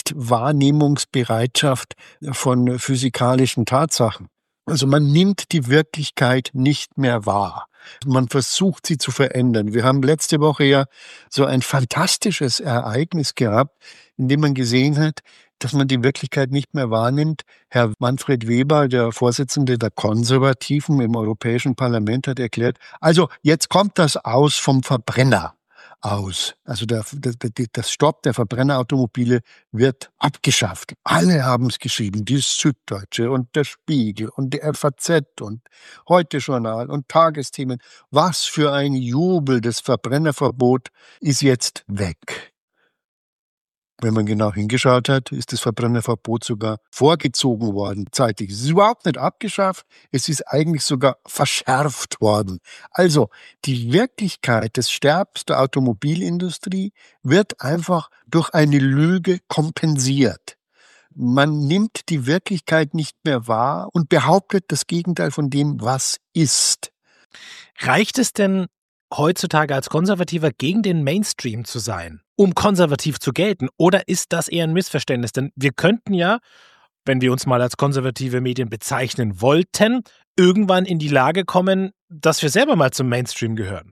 Nichtwahrnehmungsbereitschaft von physikalischen Tatsachen. Also man nimmt die Wirklichkeit nicht mehr wahr. Man versucht, sie zu verändern. Wir haben letzte Woche ja so ein fantastisches Ereignis gehabt, in dem man gesehen hat, dass man die Wirklichkeit nicht mehr wahrnimmt. Herr Manfred Weber, der Vorsitzende der Konservativen im Europäischen Parlament, hat erklärt, also jetzt kommt das Aus vom Verbrenner aus. Also der, der, das Stopp der Verbrennerautomobile wird abgeschafft. Alle haben es geschrieben, die Süddeutsche und der Spiegel und die F A Z und Heute-Journal und Tagesthemen. Was für ein Jubel, das Verbrennerverbot ist jetzt weg. Wenn man genau hingeschaut hat, ist das Verbrennerverbot sogar vorgezogen worden, zeitlich. Es ist überhaupt nicht abgeschafft, es ist eigentlich sogar verschärft worden. Also die Wirklichkeit des Sterbens der Automobilindustrie wird einfach durch eine Lüge kompensiert. Man nimmt die Wirklichkeit nicht mehr wahr und behauptet das Gegenteil von dem, was ist. Reicht es denn heutzutage als Konservativer gegen den Mainstream zu sein, um konservativ zu gelten? Oder ist das eher ein Missverständnis? Denn wir könnten ja, wenn wir uns mal als konservative Medien bezeichnen wollten, irgendwann in die Lage kommen, dass wir selber mal zum Mainstream gehören.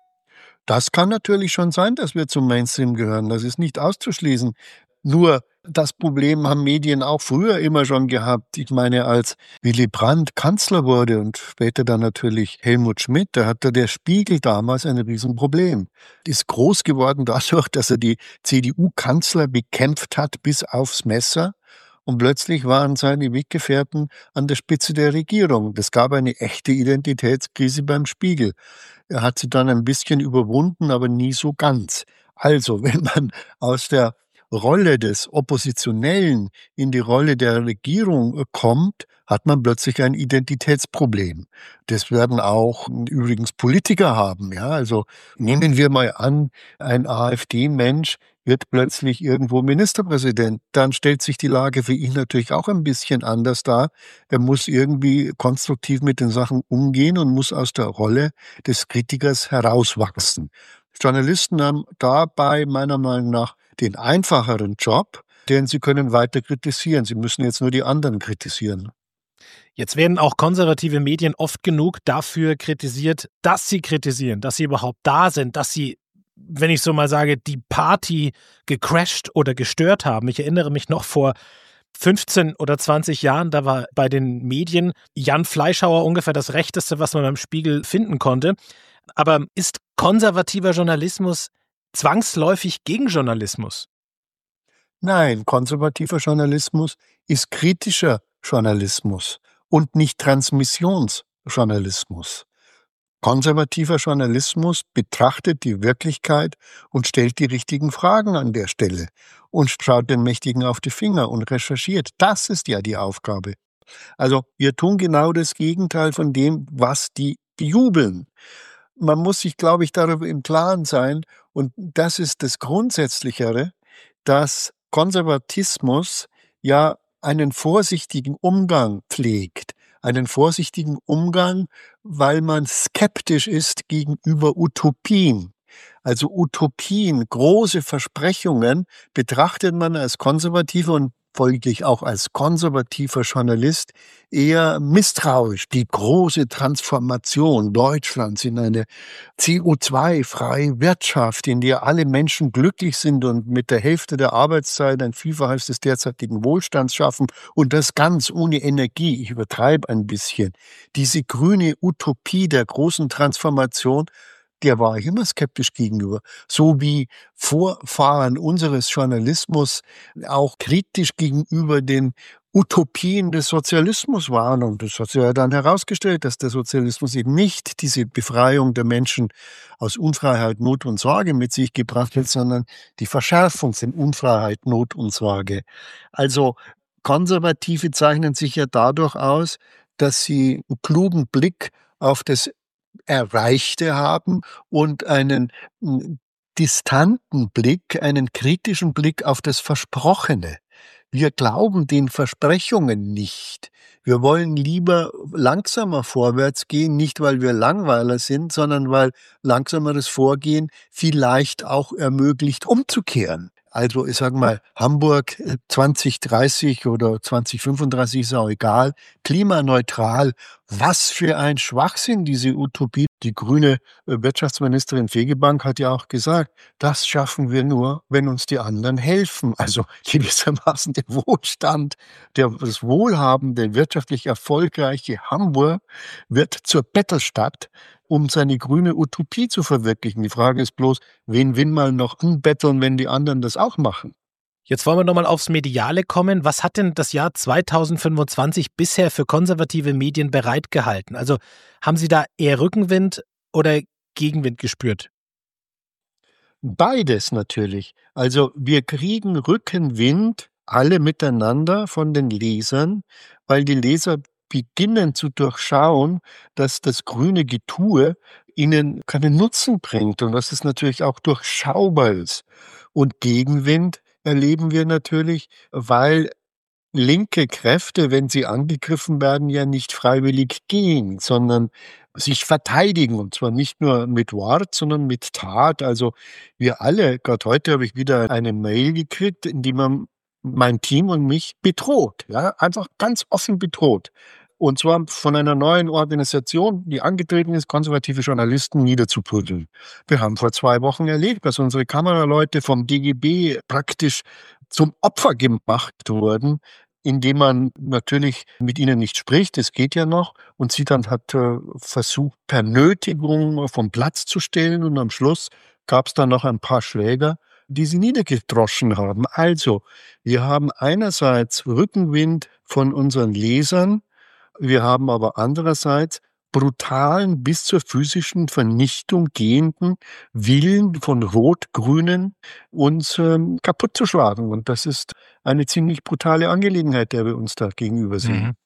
Das kann natürlich schon sein, dass wir zum Mainstream gehören. Das ist nicht auszuschließen. Nur das Problem haben Medien auch früher immer schon gehabt. Ich meine, als Willy Brandt Kanzler wurde und später dann natürlich Helmut Schmidt, da hatte der Spiegel damals ein Riesenproblem. Ist groß geworden dadurch, dass er die C D U-Kanzler bekämpft hat bis aufs Messer. Und plötzlich waren seine Weggefährten an der Spitze der Regierung. Das gab eine echte Identitätskrise beim Spiegel. Er hat sie dann ein bisschen überwunden, aber nie so ganz. Also, wenn man aus der Rolle des Oppositionellen in die Rolle der Regierung kommt, hat man plötzlich ein Identitätsproblem. Das werden auch übrigens Politiker haben. Ja, also nehmen wir mal an, ein AfD-Mensch wird plötzlich irgendwo Ministerpräsident. Dann stellt sich die Lage für ihn natürlich auch ein bisschen anders dar. Er muss irgendwie konstruktiv mit den Sachen umgehen und muss aus der Rolle des Kritikers herauswachsen. Journalisten haben dabei meiner Meinung nach den einfacheren Job, denn sie können weiter kritisieren. Sie müssen jetzt nur die anderen kritisieren. Jetzt werden auch konservative Medien oft genug dafür kritisiert, dass sie kritisieren, dass sie überhaupt da sind, dass sie, wenn ich so mal sage, die Party gecrashed oder gestört haben. Ich erinnere mich noch vor fünfzehn oder zwanzig Jahren, da war bei den Medien Jan Fleischhauer ungefähr das Rechteste, was man beim Spiegel finden konnte. Aber ist konservativer Journalismus zwangsläufig gegen Journalismus? Nein, konservativer Journalismus ist kritischer Journalismus und nicht Transmissionsjournalismus. Konservativer Journalismus betrachtet die Wirklichkeit und stellt die richtigen Fragen an der Stelle und schaut den Mächtigen auf die Finger und recherchiert. Das ist ja die Aufgabe. Also wir tun genau das Gegenteil von dem, was die bejubeln. Man muss sich, glaube ich, darüber im Klaren sein, und das ist das Grundsätzlichere, dass Konservatismus ja einen vorsichtigen Umgang pflegt. Einen vorsichtigen Umgang, weil man skeptisch ist gegenüber Utopien. Also Utopien, große Versprechungen betrachtet man als Konservative und folglich auch als konservativer Journalist eher misstrauisch. Die große Transformation Deutschlands in eine C O zwei freie Wirtschaft, in der alle Menschen glücklich sind und mit der Hälfte der Arbeitszeit ein Vielfaches des derzeitigen Wohlstands schaffen und das ganz ohne Energie. Ich übertreibe ein bisschen. Diese grüne Utopie der großen Transformation, der war ich immer skeptisch gegenüber. So wie Vorfahren unseres Journalismus auch kritisch gegenüber den Utopien des Sozialismus waren. Und das hat sich ja dann herausgestellt, dass der Sozialismus eben nicht diese Befreiung der Menschen aus Unfreiheit, Not und Sorge mit sich gebracht hat, sondern die Verschärfung von Unfreiheit, Not und Sorge. Also Konservative zeichnen sich ja dadurch aus, dass sie einen klugen Blick auf das Erreichte haben und einen m, distanten Blick, einen kritischen Blick auf das Versprochene. Wir glauben den Versprechungen nicht. Wir wollen lieber langsamer vorwärts gehen, nicht weil wir Langweiler sind, sondern weil langsameres Vorgehen vielleicht auch ermöglicht, umzukehren. Also ich sage mal, Hamburg zwanzig dreißig oder zwanzig fünfunddreißig ist auch egal, klimaneutral. Was für ein Schwachsinn, diese Utopie. Die grüne Wirtschaftsministerin Fegebank hat ja auch gesagt, das schaffen wir nur, wenn uns die anderen helfen. Also gewissermaßen der Wohlstand, der, das wohlhabende, wirtschaftlich erfolgreiche Hamburg wird zur Bettelstadt, um seine grüne Utopie zu verwirklichen. Die Frage ist bloß, wen will man noch anbetteln, wenn die anderen das auch machen? Jetzt wollen wir nochmal aufs Mediale kommen. Was hat denn das Jahr zweitausendfünfundzwanzig bisher für konservative Medien bereitgehalten? Also haben Sie da eher Rückenwind oder Gegenwind gespürt? Beides natürlich. Also wir kriegen Rückenwind alle miteinander von den Lesern, weil die Leser beginnen zu durchschauen, dass das grüne Getue ihnen keinen Nutzen bringt und dass es natürlich auch durchschaubar ist. Und Gegenwind erleben wir natürlich, weil linke Kräfte, wenn sie angegriffen werden, ja nicht freiwillig gehen, sondern sich verteidigen. Und zwar nicht nur mit Wort, sondern mit Tat. Also wir alle, gerade heute habe ich wieder eine Mail gekriegt, in die man mein Team und mich bedroht. Ja, einfach ganz offen bedroht. Und zwar von einer neuen Organisation, die angetreten ist, konservative Journalisten niederzuprügeln. Wir haben vor zwei Wochen erlebt, dass unsere Kameraleute vom D G B praktisch zum Opfer gemacht wurden, indem man natürlich mit ihnen nicht spricht, es geht ja noch, und sie dann hat äh, versucht, per Nötigung vom Platz zu stellen, und am Schluss gab es dann noch ein paar Schläger, die sie niedergedroschen haben. Also, wir haben einerseits Rückenwind von unseren Lesern, wir haben aber andererseits brutalen, bis zur physischen Vernichtung gehenden Willen von Rot-Grünen, uns ähm, kaputt zu schlagen. Und das ist eine ziemlich brutale Angelegenheit, der wir uns da gegenüber sehen. Mhm.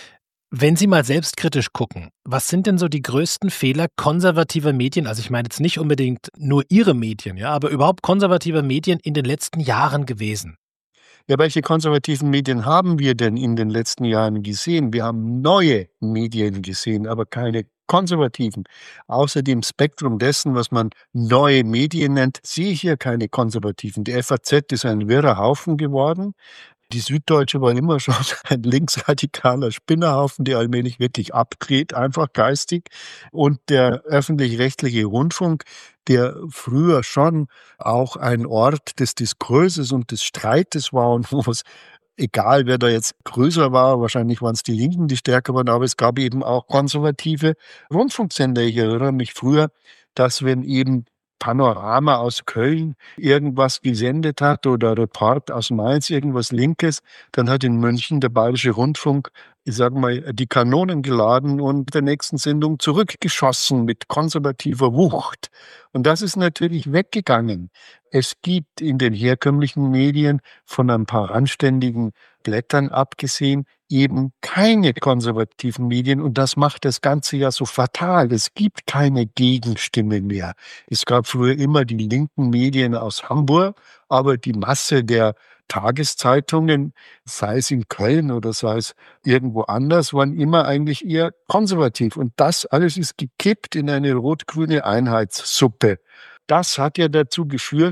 Wenn Sie mal selbstkritisch gucken, was sind denn so die größten Fehler konservativer Medien, also ich meine jetzt nicht unbedingt nur Ihre Medien, ja, aber überhaupt konservativer Medien in den letzten Jahren gewesen? Ja, welche konservativen Medien haben wir denn in den letzten Jahren gesehen? Wir haben neue Medien gesehen, aber keine konservativen. Außer dem Spektrum dessen, was man neue Medien nennt, sehe ich hier keine konservativen. Die F A Z ist ein wirrer Haufen geworden. Die Süddeutsche war immer schon ein linksradikaler Spinnerhaufen, der allmählich wirklich abdreht, einfach geistig. Und der öffentlich-rechtliche Rundfunk, der früher schon auch ein Ort des Diskurses und des Streites war und wo es, egal wer da jetzt größer war, wahrscheinlich waren es die Linken, die stärker waren, aber es gab eben auch konservative Rundfunksender. Ich erinnere mich früher, dass wenn eben Panorama aus Köln irgendwas gesendet hat oder Report aus Mainz irgendwas Linkes, dann hat in München der Bayerische Rundfunk, ich sage mal, die Kanonen geladen und der nächsten Sendung zurückgeschossen mit konservativer Wucht. Und das ist natürlich weggegangen. Es gibt in den herkömmlichen Medien von ein paar anständigen Blättern abgesehen eben keine konservativen Medien, und das macht das Ganze ja so fatal. Es gibt keine Gegenstimme mehr. Es gab früher immer die linken Medien aus Hamburg, aber die Masse der Tageszeitungen, sei es in Köln oder sei es irgendwo anders, waren immer eigentlich eher konservativ. Und das alles ist gekippt in eine rot-grüne Einheitssuppe. Das hat ja dazu geführt,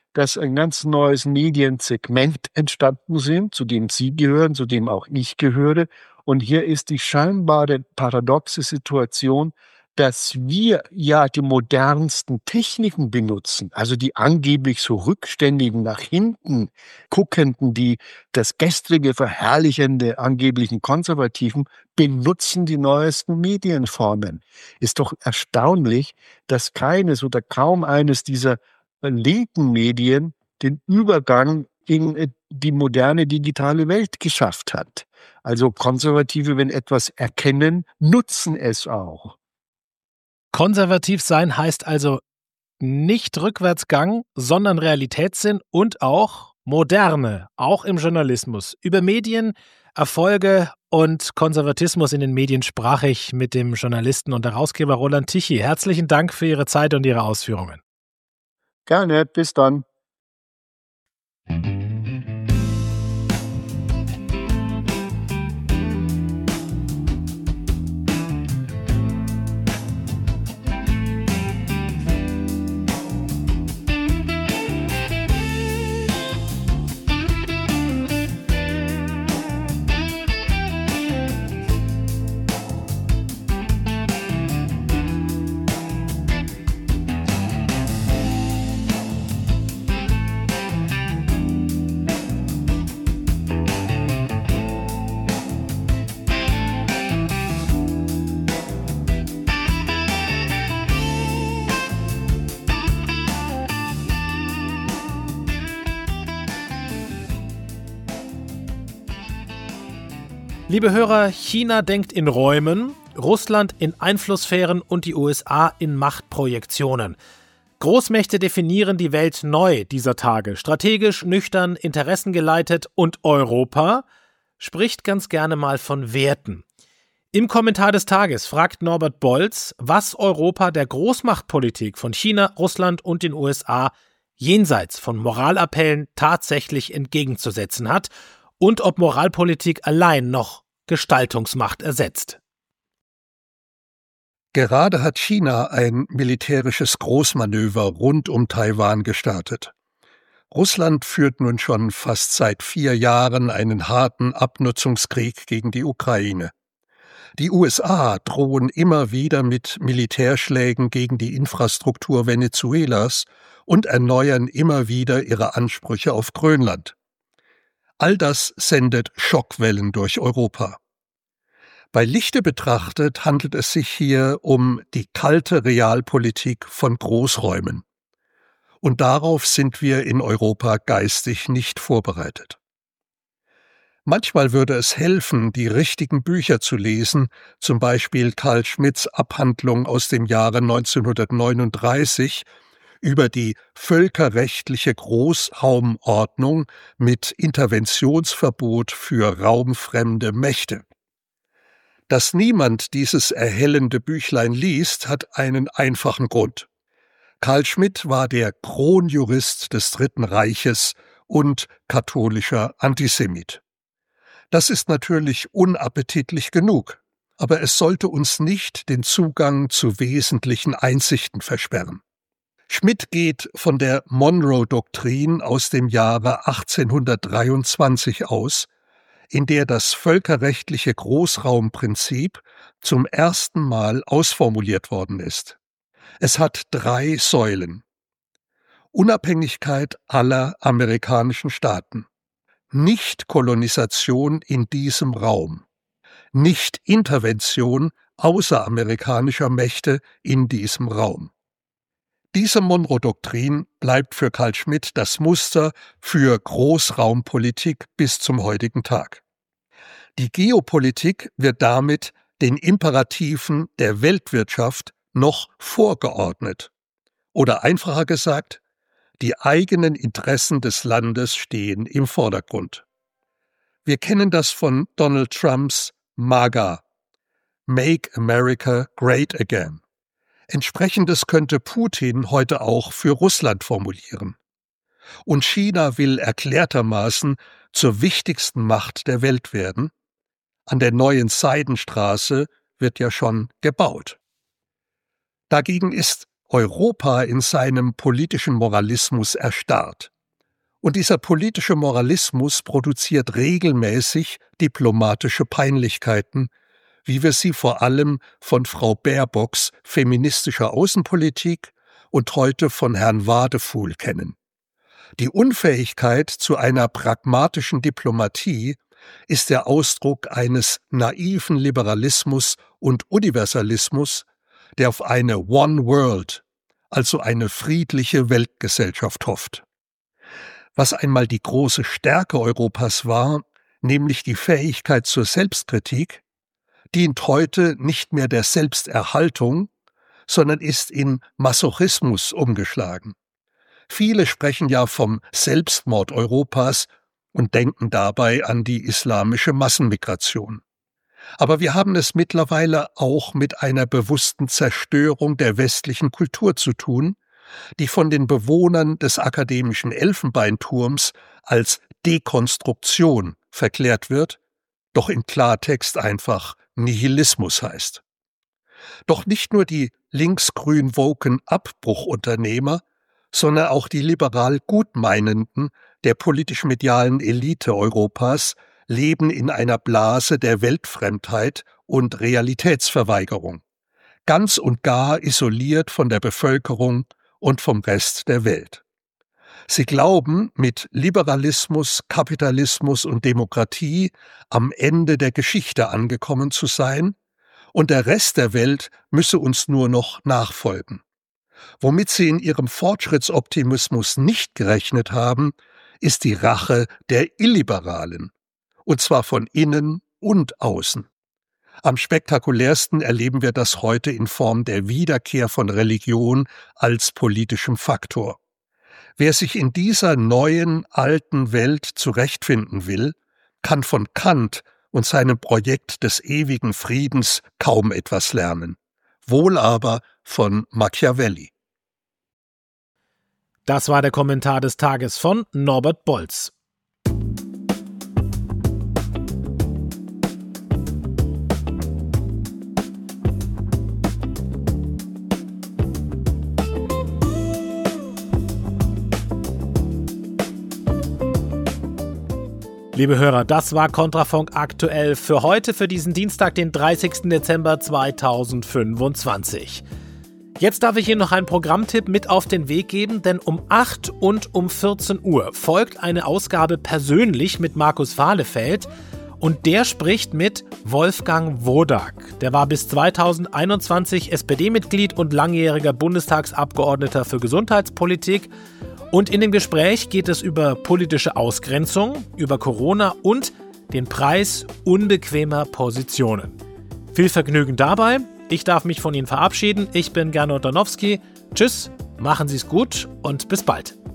dass ein ganz neues Mediensegment entstanden sind, zu dem Sie gehören, zu dem auch ich gehöre. Und hier ist die scheinbare paradoxe Situation, dass wir ja die modernsten Techniken benutzen, also die angeblich so rückständigen, nach hinten guckenden, die das gestrige, verherrlichende, angeblichen Konservativen, benutzen die neuesten Medienformen. Ist doch erstaunlich, dass keines oder kaum eines dieser linken Medien den Übergang in die moderne digitale Welt geschafft hat. Also Konservative, wenn etwas erkennen, nutzen es auch. Konservativ sein heißt also nicht Rückwärtsgang, sondern Realitätssinn und auch Moderne, auch im Journalismus. Über Medien, Erfolge und Konservatismus in den Medien sprach ich mit dem Journalisten und Herausgeber Roland Tichy. Herzlichen Dank für Ihre Zeit und Ihre Ausführungen. Gerne, bis dann. Liebe Hörer, China denkt in Räumen, Russland in Einflusssphären und die U S A in Machtprojektionen. Großmächte definieren die Welt neu dieser Tage, strategisch, nüchtern, interessengeleitet und Europa spricht ganz gerne mal von Werten. Im Kommentar des Tages fragt Norbert Bolz, was Europa der Großmachtpolitik von China, Russland und den U S A jenseits von Moralappellen tatsächlich entgegenzusetzen hat und ob Moralpolitik allein noch Gestaltungsmacht ersetzt. Gerade hat China ein militärisches Großmanöver rund um Taiwan gestartet. Russland führt nun schon fast seit vier Jahren einen harten Abnutzungskrieg gegen die Ukraine. Die U S A drohen immer wieder mit Militärschlägen gegen die Infrastruktur Venezuelas und erneuern immer wieder ihre Ansprüche auf Grönland. All das sendet Schockwellen durch Europa. Bei Lichte betrachtet handelt es sich hier um die kalte Realpolitik von Großräumen. Und darauf sind wir in Europa geistig nicht vorbereitet. Manchmal würde es helfen, die richtigen Bücher zu lesen, zum Beispiel Carl Schmitts Abhandlung aus dem Jahre neunzehnhundertneununddreißig über die völkerrechtliche Großraumordnung mit Interventionsverbot für raumfremde Mächte. Dass niemand dieses erhellende Büchlein liest, hat einen einfachen Grund. Carl Schmitt war der Kronjurist des Dritten Reiches und katholischer Antisemit. Das ist natürlich unappetitlich genug, aber es sollte uns nicht den Zugang zu wesentlichen Einsichten versperren. Schmitt geht von der Monroe-Doktrin aus dem Jahre achtzehnhundertdreiundzwanzig aus, in der das völkerrechtliche Großraumprinzip zum ersten Mal ausformuliert worden ist. Es hat drei Säulen: Unabhängigkeit aller amerikanischen Staaten, Nicht-Kolonisation in diesem Raum, Nicht-Intervention außeramerikanischer Mächte in diesem Raum. Diese Monroe-Doktrin bleibt für Carl Schmitt das Muster für Großraumpolitik bis zum heutigen Tag. Die Geopolitik wird damit den Imperativen der Weltwirtschaft noch vorgeordnet. Oder einfacher gesagt, die eigenen Interessen des Landes stehen im Vordergrund. Wir kennen das von Donald Trumps MAGA, Make America Great Again. Entsprechendes könnte Putin heute auch für Russland formulieren. Und China will erklärtermaßen zur wichtigsten Macht der Welt werden. An der neuen Seidenstraße wird ja schon gebaut. Dagegen ist Europa in seinem politischen Moralismus erstarrt. Und dieser politische Moralismus produziert regelmäßig diplomatische Peinlichkeiten, wie wir sie vor allem von Frau Baerbocks feministischer Außenpolitik und heute von Herrn Wadefuhl kennen. Die Unfähigkeit zu einer pragmatischen Diplomatie ist der Ausdruck eines naiven Liberalismus und Universalismus, der auf eine One World, also eine friedliche Weltgesellschaft hofft. Was einmal die große Stärke Europas war, nämlich die Fähigkeit zur Selbstkritik, dient heute nicht mehr der Selbsterhaltung, sondern ist in Masochismus umgeschlagen. Viele sprechen ja vom Selbstmord Europas und denken dabei an die islamische Massenmigration. Aber wir haben es mittlerweile auch mit einer bewussten Zerstörung der westlichen Kultur zu tun, die von den Bewohnern des akademischen Elfenbeinturms als Dekonstruktion verklärt wird, doch im Klartext einfach Nihilismus heißt. Doch nicht nur die linksgrün-woken Abbruchunternehmer, sondern auch die liberal Gutmeinenden der politisch-medialen Elite Europas leben in einer Blase der Weltfremdheit und Realitätsverweigerung, ganz und gar isoliert von der Bevölkerung und vom Rest der Welt. Sie glauben, mit Liberalismus, Kapitalismus und Demokratie am Ende der Geschichte angekommen zu sein, und der Rest der Welt müsse uns nur noch nachfolgen. Womit sie in ihrem Fortschrittsoptimismus nicht gerechnet haben, ist die Rache der Illiberalen, und zwar von innen und außen. Am spektakulärsten erleben wir das heute in Form der Wiederkehr von Religion als politischem Faktor. Wer sich in dieser neuen, alten Welt zurechtfinden will, kann von Kant und seinem Projekt des ewigen Friedens kaum etwas lernen. Wohl aber von Machiavelli. Das war der Kommentar des Tages von Norbert Bolz. Liebe Hörer, das war Kontrafunk aktuell für heute, für diesen Dienstag, den dreißigsten Dezember zweitausendfünfundzwanzig. Jetzt darf ich Ihnen noch einen Programmtipp mit auf den Weg geben, denn um acht und um vierzehn Uhr folgt eine Ausgabe persönlich mit Markus Fahlefeld und der spricht mit Wolfgang Wodak. Der war bis zweitausendeinundzwanzig S P D-Mitglied und langjähriger Bundestagsabgeordneter für Gesundheitspolitik. Und in dem Gespräch geht es über politische Ausgrenzung, über Corona und den Preis unbequemer Positionen. Viel Vergnügen dabei. Ich darf mich von Ihnen verabschieden. Ich bin Gernot Danowski. Tschüss, machen Sie es gut und bis bald.